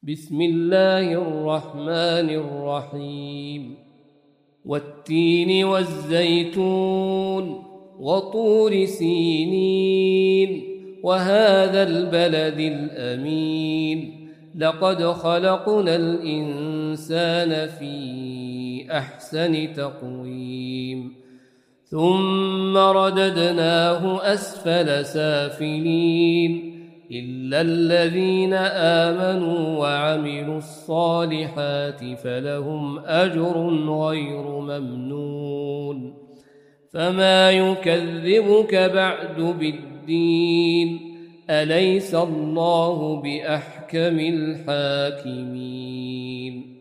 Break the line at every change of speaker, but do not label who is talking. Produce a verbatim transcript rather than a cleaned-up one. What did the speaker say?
بسم الله الرحمن الرحيم والتين والزيتون وطور سينين وهذا البلد الأمين لقد خلقنا الإنسان في أحسن تقويم ثم رددناه أسفل سافلين إلا الذين آمنوا وعملوا الصالحات فلهم أجر غير ممنون فما يكذبك بعد بالدين أليس الله بأحكم الحاكمين